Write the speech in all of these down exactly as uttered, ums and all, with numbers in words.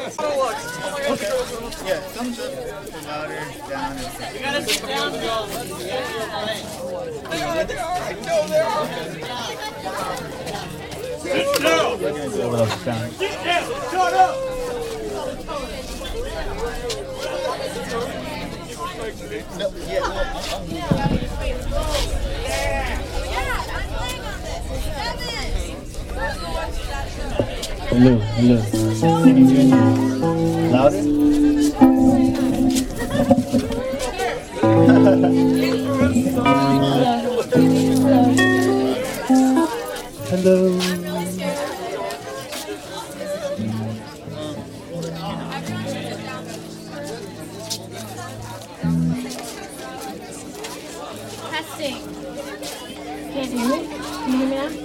Yeah, thumbs up, louder, down. You gotta sit down, bro. Sit down! Sit down! Shut up! No, yeah, no, Hello, hello. Louder? Hello. Testing. Can't hear me? Can you hear me now?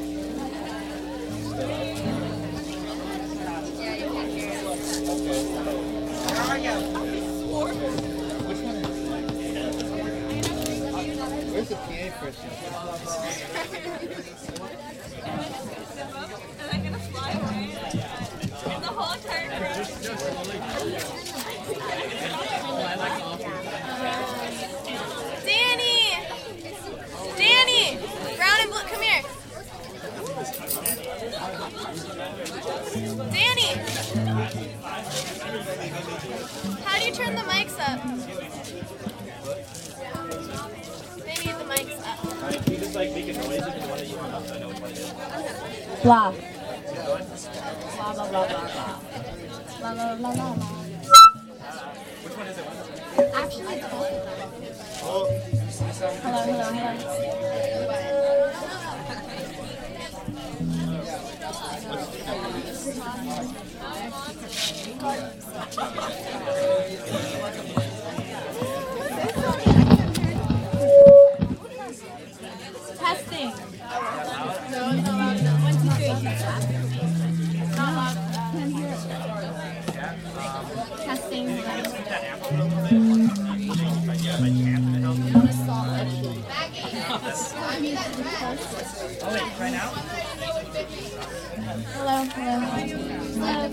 where's the P A person? Am I gonna fly away? In the whole entire Danny! Danny! Brown and blue, come here. Danny! How do you turn the mics up? They need the mics up. Alright, can you just like make a noise if you want to use it up so I know which one it is? Blah. Blah, blah, blah, blah, blah. Blah, blah, blah, blah, blah. Which one is it? Actually, it's both of them. Oh, Hello, hello, hello. Testing. No, it's not loud enough. One, two, three. Not loud enough. Can't hear it. Testing. Oh wait, right now? Hello, hello.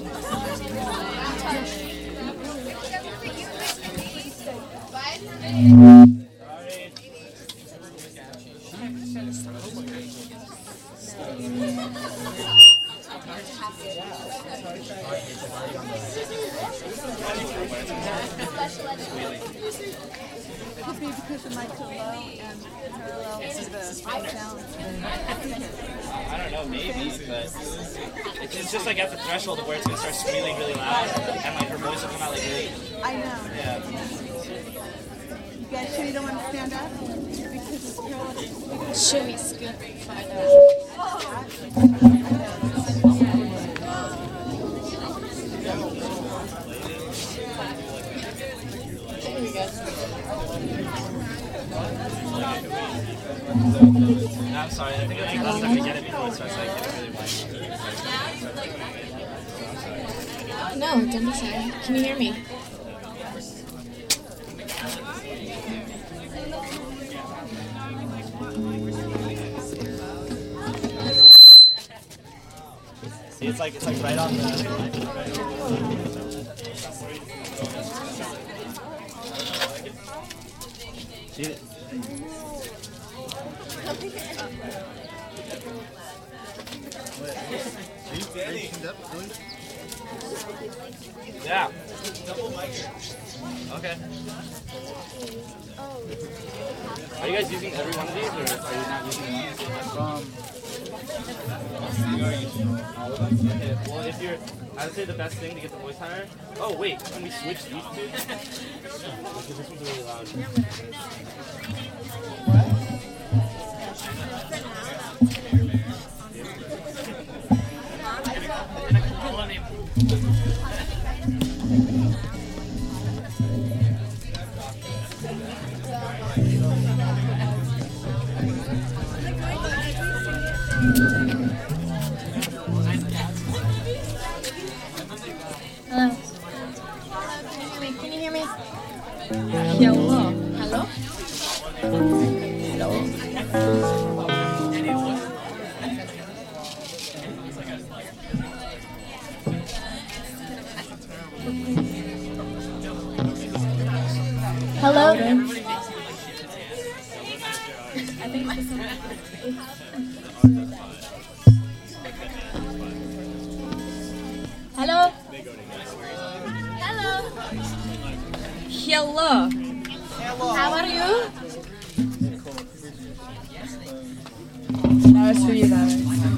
Could be because the mics are low and parallel to the sound. I don't know, maybe, but it's, it's just like at the threshold of where it's gonna start squealing really loud, and like her voice will come out like really. I know. Yeah. You guys sure you don't want to stand up? Because it's parallel. Should we scoot and find out? I'm sorry, I think I think I'm gonna get it before it starts like getting really wide. No, don't be sorry. Can you hear me? See, it's like it's like right on the. See, yeah. Okay. Are you guys using every one of these, or are you not using one? um, Okay, well, if you're, I would say the best thing to get the voice higher. Oh, wait, can we switch these two? Because this one's really loud. Hello. Can you hear me? Hello. Hello? Hello. Hello? Hello? Hello? Hello. How are you? That was for you, Valerie.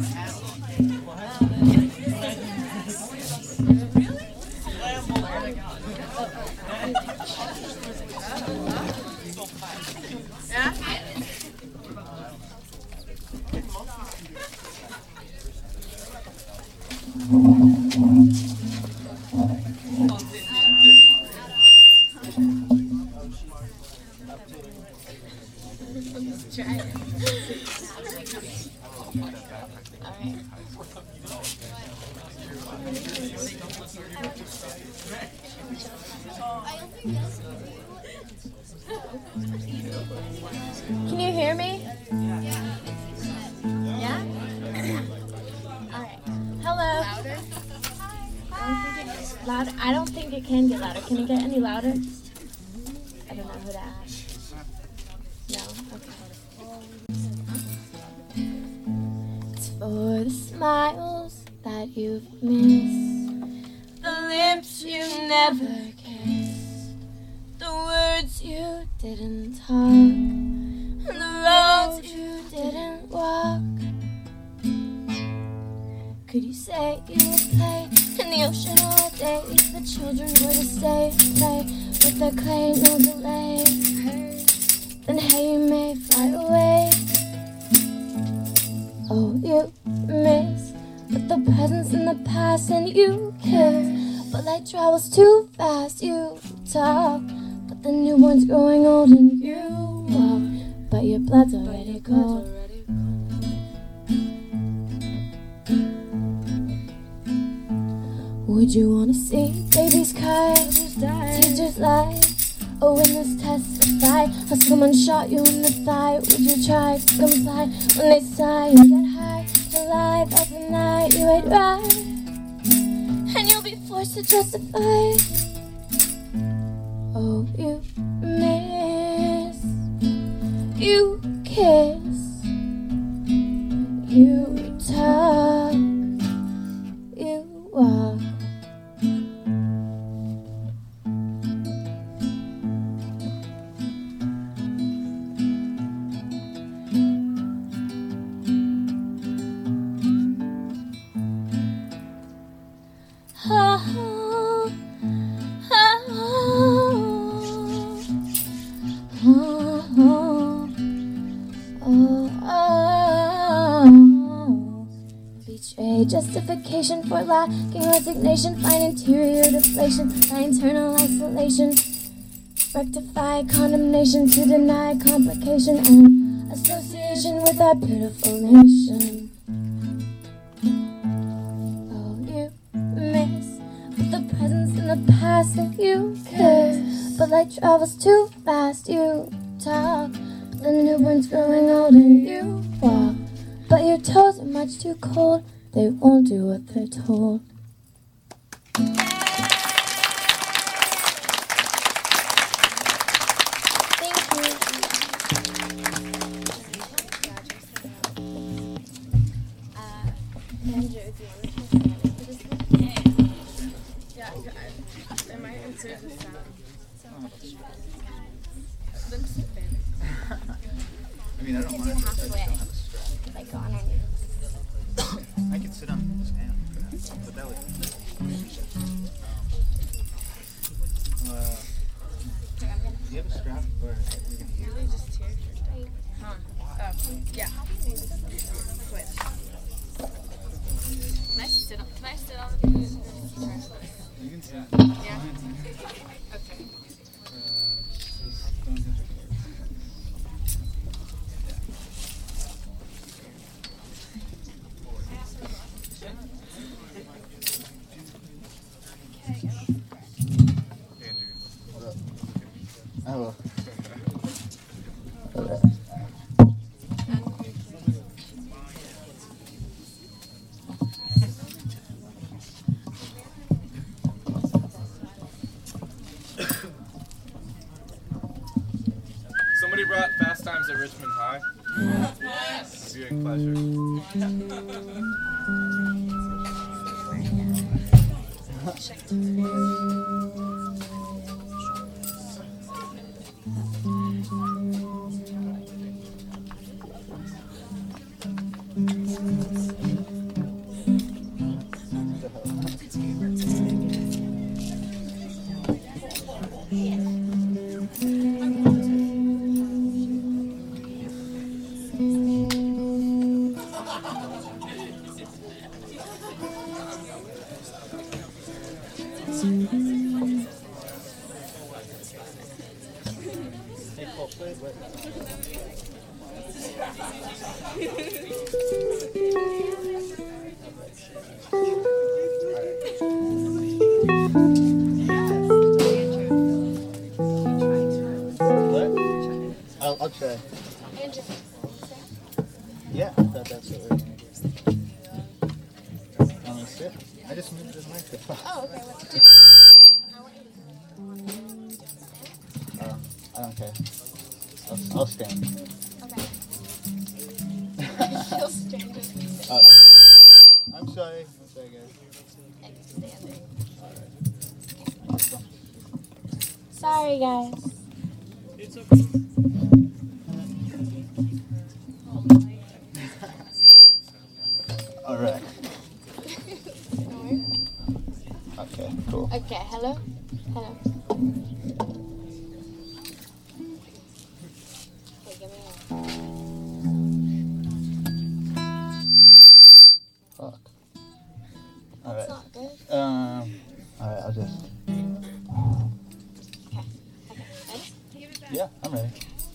Can you hear me? Yeah? Alright. Hello. Louder? I don't think it can get louder. Can it get any louder? I don't know who to ask. No? Okay. It's for the smiles that you've missed, the lips you never kissed, the words you didn't talk, and the roads you didn't walk. Could you say you would play in the ocean all day if the children were to stay and play with their clay, no delay? Then hey, you may fly away. Oh, you miss with the presents in the past, and you kiss, but light travels too fast. You talk, but the newborn's growing old, and you walk, but your blood's already cold. Would you wanna see babies cry, teachers lie, or witness testify how someone shot you in the thigh? Would you try to comply when they sigh and get high? July of the night you ate right, and you'll be forced to justify. Oh, you miss, you kiss, you talk, you walk. Justification for lacking resignation, find interior deflation by internal isolation, rectify condemnation to deny complication and association with our beautiful nation. Oh, you miss with the presents in the past that you kiss, but light travels too fast. You talk, the newborn's growing old, and you walk, but your toes are much too cold. They won't do what they're told. Thank you. Uh, Andrew, do you want to try Spanish for this one? Yeah. Yeah, I, I might insert the sound. Then sit Spanish. I mean, I don't You mind. can do halfway. Like on underneath. I could sit on this hand, but that would. Uh, do you have a strap or you can use Really just tear your Huh. Oh, yeah. Quit. Can I sit on, can I sit on the You can sit. Yeah. Okay. I will. brought Fast Times at Richmond High. It's a great pleasure. I'll, I'll try. Yeah, I thought that's what we were going to do. On the sit. I just moved the microphone. Oh, okay. What's it? Oh, I don't care. I'll, I'll stand. Okay. You'll stand it. Uh, I'm sorry. I'm sorry, guys. Standing. Alright. Sorry, guys. It's okay. Alright. Okay, cool. Okay, hello? Hello. Okay, give me a... Fuck. Alright. It's not good. Um, alright, I'll just. Okay. Okay, ready? Yeah, I'm ready.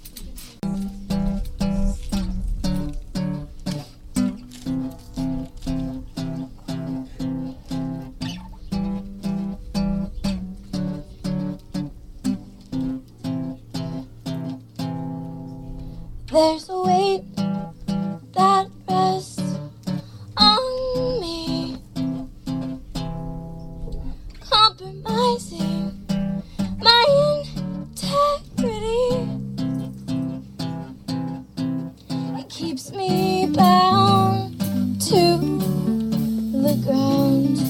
There's a weight that rests on me, compromising my integrity. It keeps me bound to the ground,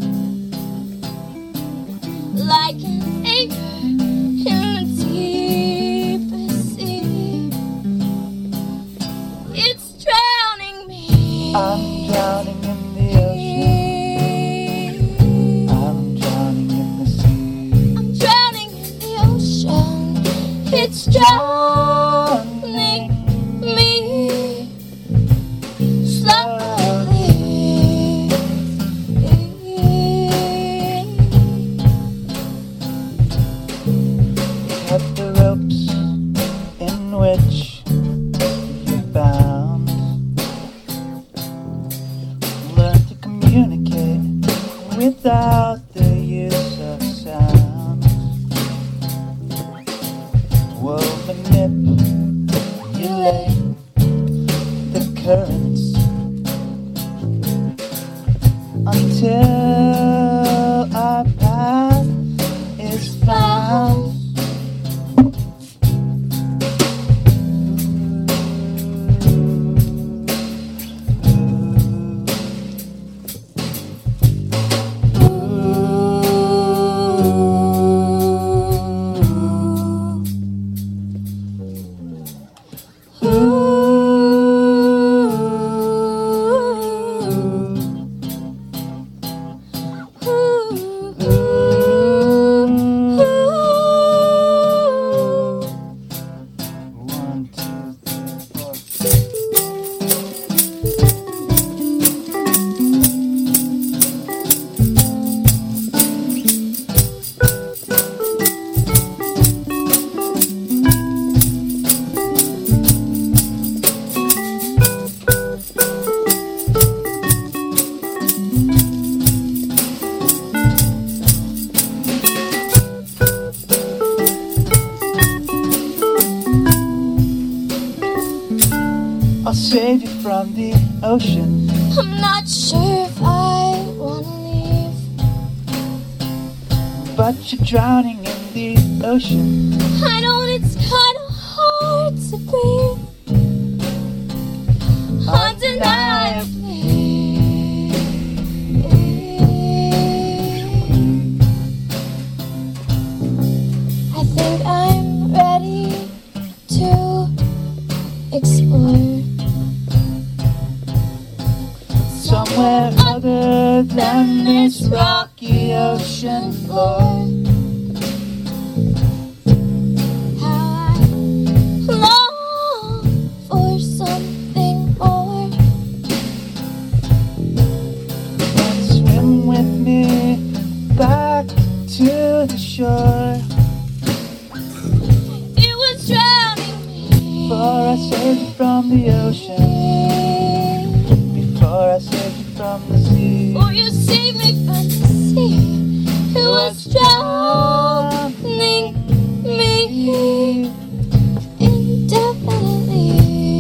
like an anchor in the deepest sea. It's drowning me. I'm drowning in the ocean. I'm drowning in the sea. I'm drowning in the ocean. It's drowning me slowly. Cut the ropes in which you're bound. Learn to communicate without the use of sound. We'll manipulate the currents until our path is found. One, two, three, four. I'll save you from the ocean. I'm not sure if I wanna leave. But you're drowning in the ocean. I know it's kinda hard disagree. Undeniably, I think I'm ready to explore somewhere other than this rocky ocean floor. How I long for something more. Swim with me back to the shore. It was drowning me Before I saved you from the ocean, before I saved you from the sea. Or you saved me from the sea. It was drowning me indefinitely.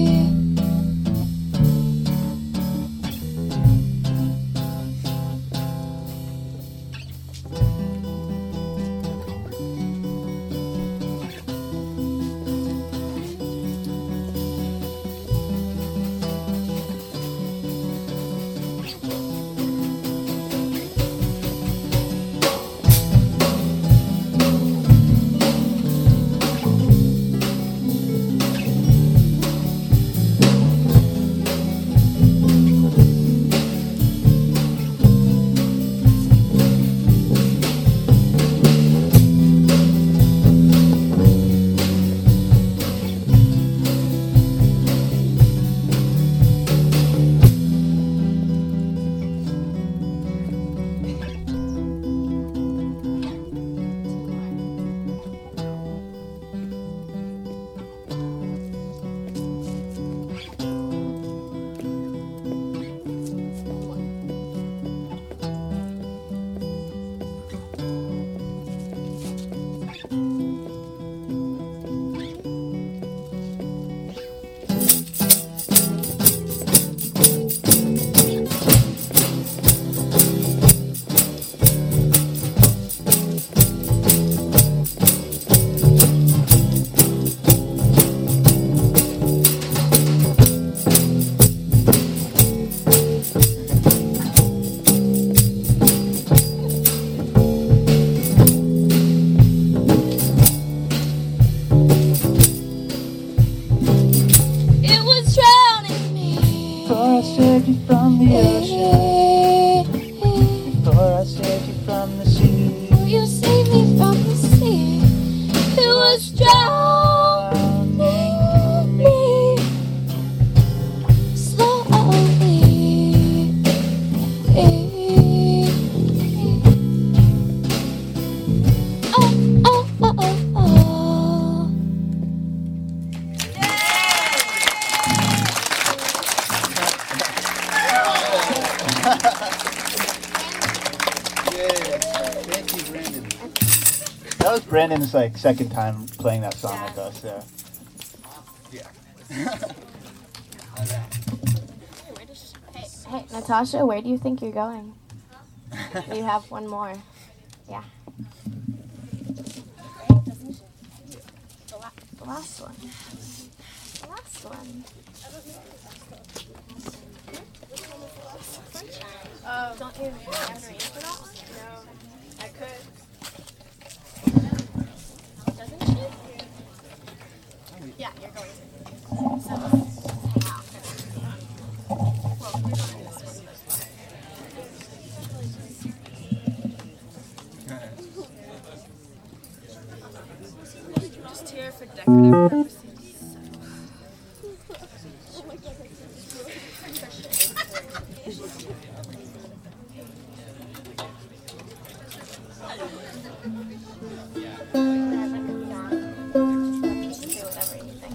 It was drowning me Before I saved you from the ocean, before I saved you from the sea. Or you saved me from the sea. It was drowning me slowly. Oh, oh, oh, oh, oh. Thank you, Brandon. That was Brandon's like second time playing that song with us. Yeah. Hey, Natasha, where do you think you're going? You have one more. Yeah. The last one. The last one. Um, Don't you have to read for that one? no, I could. Doesn't she? Yeah, you're going to. So, hang out. Well, you're going this one. Just here for decorative purposes. Say whatever you think.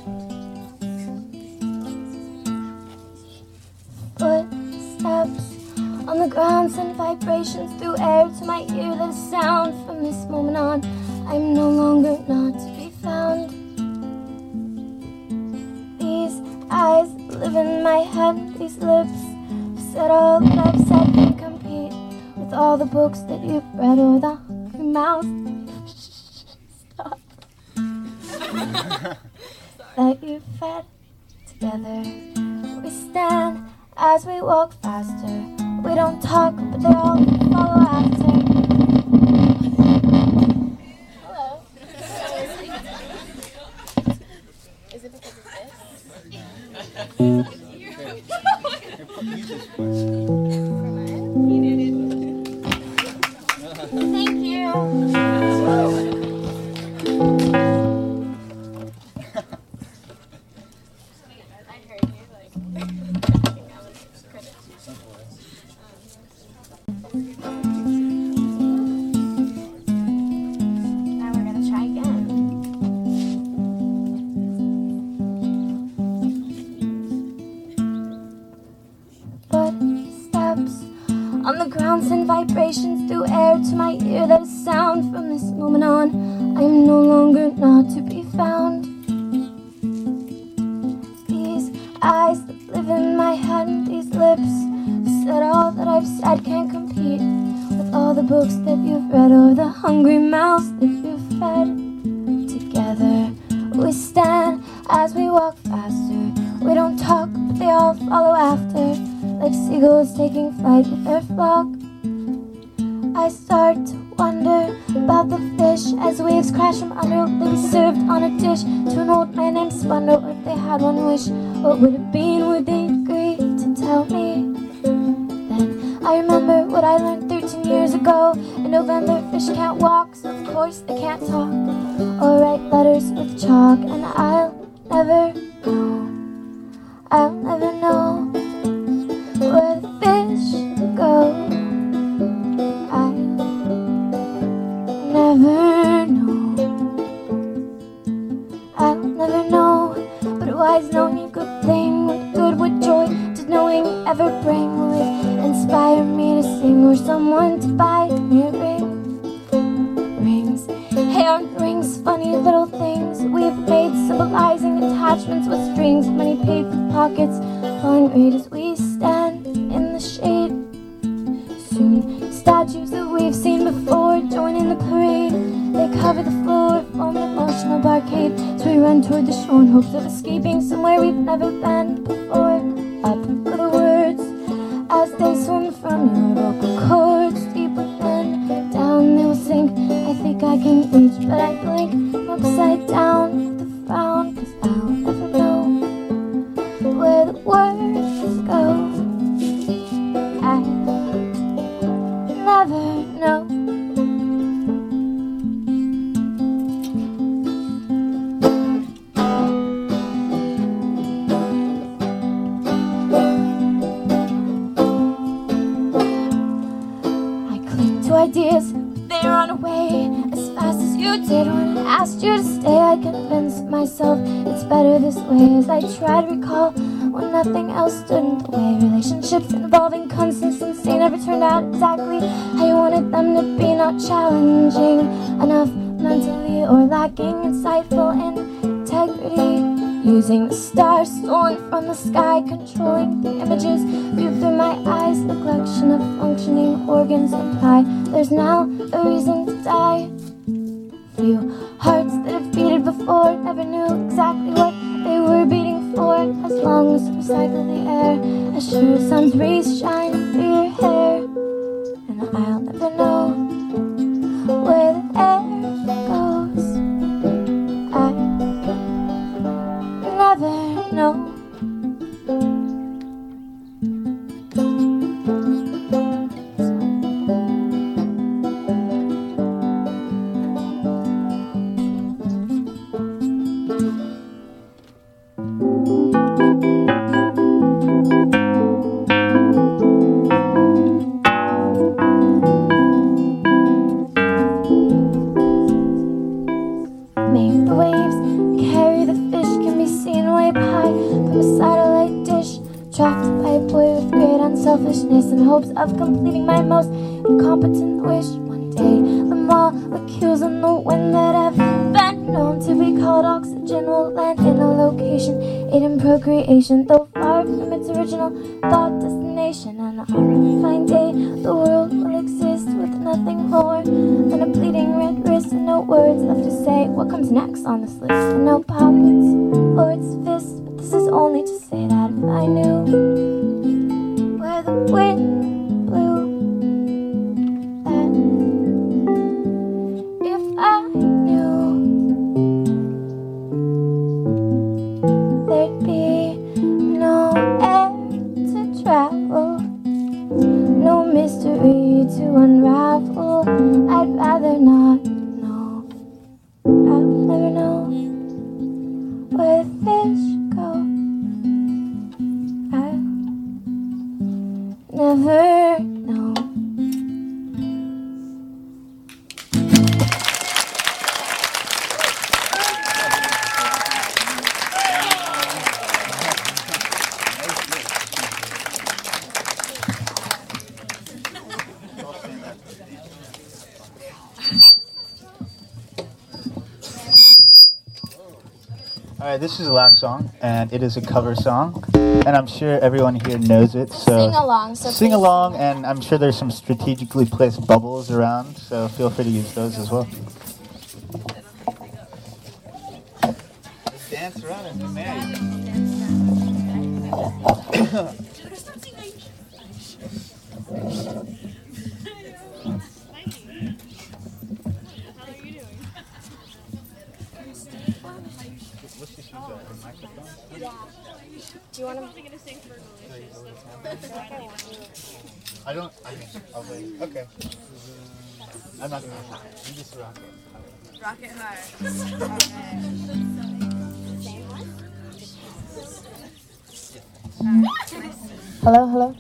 Footsteps the ground, send vibrations through air to my ear. Let a sound from this moment on. I'm no longer not to be found. These eyes live in my head, these lips said all that I've said can compete with all the books that you've read or the hungry mouth stop that you've fed. Together we stand as we walk faster. We don't talk, but they all follow after. Hello. Is it because of this? Thank you. I heard you like talking. I was credit. Now we're gonna try again. Footsteps on the ground send vibrations through air to my ear. That a sound from this moment on. I am no longer not to be found. These eyes that live in my head, these lips said all that I've said can't compete with all the books that you've read or the hungry mouths that you've fed. Together we stand as we walk faster. We don't talk, but they all follow after, like seagulls taking flight with their flock. I start to wonder about the fish as waves crash from under. Would they be served on a dish to an old man named Splendor? Or if they had one wish, what would it be? And would they agree to tell me? Then I remember what I learned thirteen years ago. In November, fish can't walk, so of course they can't talk or write letters with chalk. And I'll never know, I'll never know where the fish go. I'll never know, I'll never know. But a wise knowing a good thing, what good would joy to knowing ever bring? Will it inspire me to sing or someone to buy me a ring? Rings, hey, aren't rings funny little things we've made, symbolizing attachments with strings? Money paid for pockets, falling great as we stand in the shade. Soon, statues that we've seen before join in the parade. They cover the floor, form an emotional barcade. So we run toward the shore in hopes of escaping somewhere we've never been before. Up go the words as they swim from your vocal cords deep within. Down they will sink, I think I can reach, but I blink. I'm upside down with a frown, 'cause I'll never know where the words go. I'll never know. Ideas, they run away as fast as you did when I asked you to stay. I convinced myself it's better this way as I try to recall when nothing else stood in the way. Relationships involving consistency never turned out exactly how you wanted them to be. Not challenging enough mentally or lacking insightful integrity. Using the stars stolen from the sky, controlling the images viewed through my eyes. The collection of functioning organs imply there's now a reason to die. Few hearts that have beaten before never knew exactly what they were beating for. As long as recycle the air, as sure as sun's rays shine through your hair. And I'll never know where the air goes. I'll never know. selfishness in hopes of completing my most incompetent wish. One day, the molecules in the wind that have been known to be called oxygen will land in a location aid in procreation, though far from its original thought destination. And on a fine day, the world will exist with nothing more than a bleeding red wrist and no words left to say. What comes next on this list? And no pockets or its fists, but this is only to say that if I knew where the wind blew, that if I knew there'd be no air to travel, no mystery to unravel, I'd rather not know. I'll never know where the fish go. I'll never know. Alright, this is the last song, and it is a cover song, and I'm sure everyone here knows it, so Sing along, so sing please along, sing. and I'm sure there's some strategically placed bubbles around, so feel free to use those as well. Dance around and be merry. Do you want to? I don't, I mean, I'll wait. Okay. I'm not gonna, you just rock it. Rocket high. Hello, hello.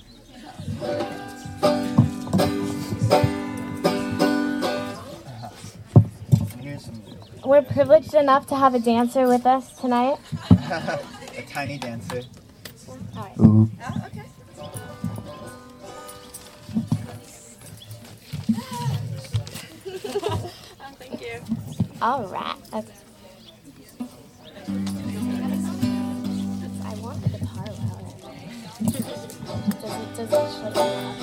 Here's some, We're privileged enough to have a dancer with us tonight. a tiny dancer. All right. Ooh. Oh, okay. Oh, thank you. All right. That's... I want the guitar louder. Does it? Does it? Like...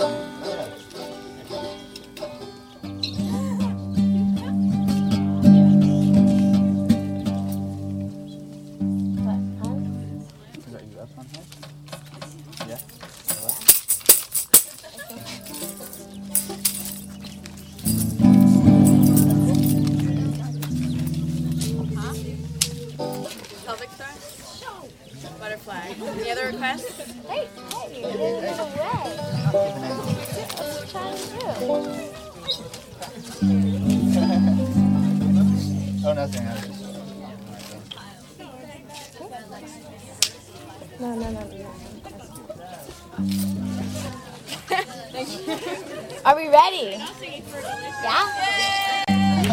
What? Huh? Is that you up on here? Yeah? Hello? Pelvic thrust? Butterfly. Any other requests? Hey, hey, you're getting in the way. What you trying to do? Oh, nothing. I was just... No, no, no, no. Are we ready? Yeah?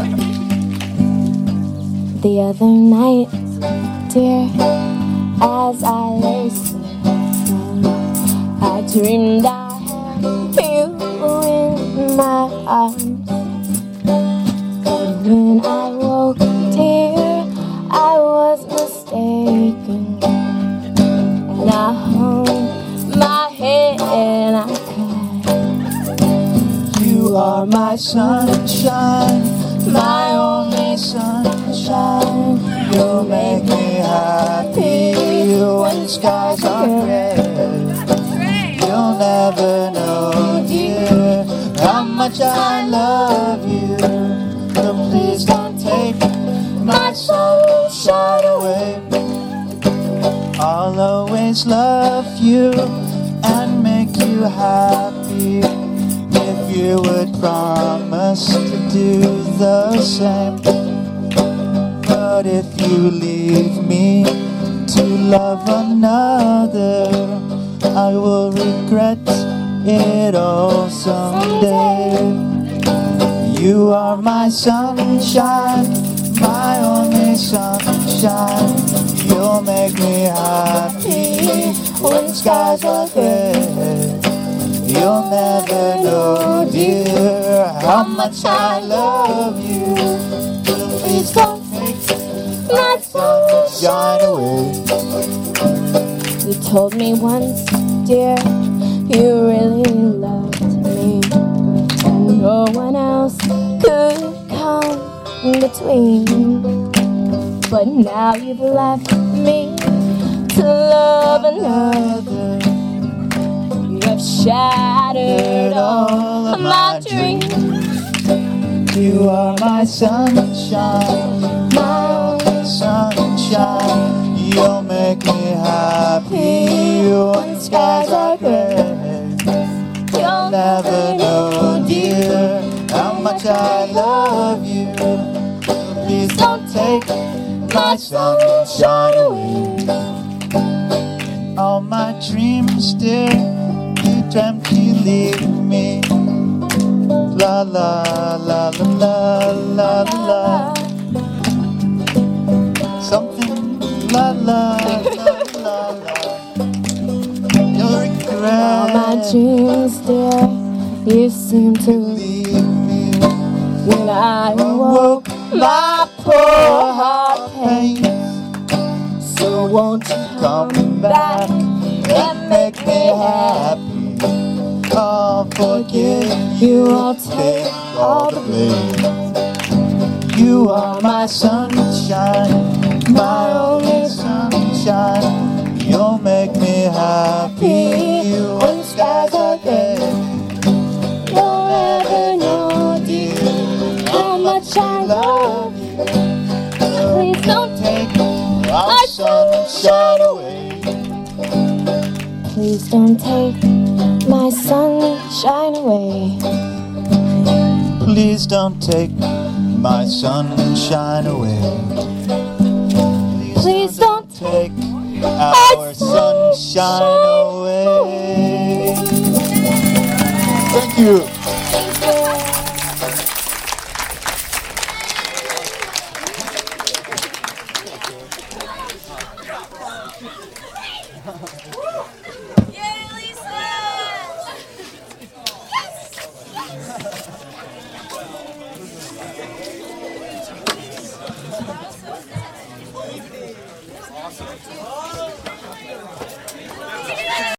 The other night, dear, as I lay sleeping, I dreamed I had you in my arms. But when I woke, dear, I was mistaken. And I hung my head and I cried. You are my sunshine, my only sunshine. You make me happy when skies are gray. You'll never know, dear, how much I love you. So please don't take my sunshine away. I'll always love you and make you happy if you would promise to do the same. But if you leave me to love another, I will regret it all someday. You are my sunshine, my only sunshine. You'll make me happy when skies are gray. You'll never know, dear, how much I love you. Please don't take my sunshine away. You told me once, dear, you really loved me, and no one else could come in between. But now you've left me to love another. You have shattered all of my dreams. You are my sunshine, my only sunshine. You'll make me happy when skies are gray. You'll never know, dear, how much I love you. Please don't take my sunshine away. All my dreams, dear, you dreamt you leave me. La la la la la la la. Something la la la la la. You'll regret. All my dreams, dear, you seem to leave me. when I awoke my poor heart pain. So won't you come back and make me happy? I'll forgive you, I'll take all the blame. You are my sunshine, my only sunshine. You'll make me happy when skies are gray. You'll never know, dear, how much I love you. Please don't take our sunshine away. Please don't take my sunshine away. Please don't take my sunshine away. Please don't take our sunshine away. Thank you.